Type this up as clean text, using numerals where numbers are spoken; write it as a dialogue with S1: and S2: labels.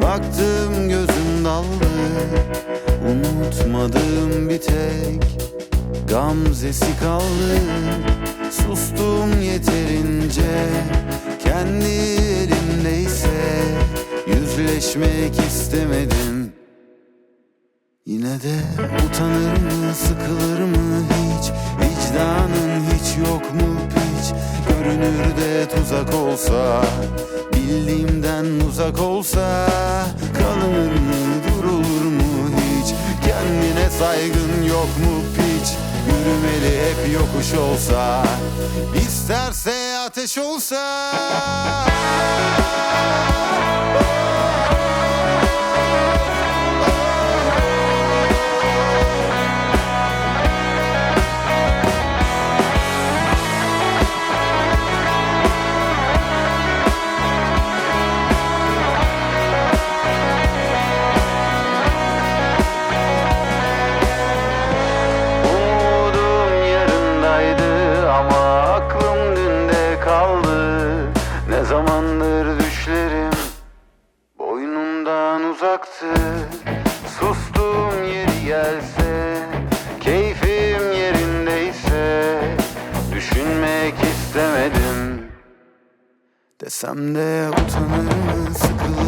S1: Baktım gözüm daldı, unutmadığım bir tek gamzesi kaldı. Sustum yeterince, kendi elimdeyse yüzleşmek istemedim. Yine de utanır mı, sıkılır mı hiç? Vicdanın hiç yok mu piç? Görünür de tuzak olsa, bildiğimden uzak olsa, kalınır mı, durulur mu hiç? Kendine saygın yok mu piç? Yürümeli hep yokuş olsa, isterse ateş olsa. Ama aklım dünde kaldı. Ne zamandır düşlerim boynumdan uzaktı. Sustum yeri gelse, keyfim yerindeyse, düşünmek istemedim. Desem de utanır mı, sıkılır